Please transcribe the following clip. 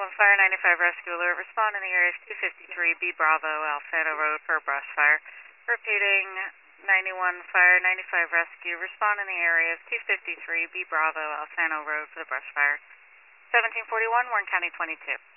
91 Fire, 95 Rescue Alert. Respond in the area of 253 B Bravo, Alfano Road for a brush fire. Repeating, 91 Fire, 95 Rescue. Respond in the area of 253 B Bravo, Alfano Road for the brush fire. 1741, Warren County 22.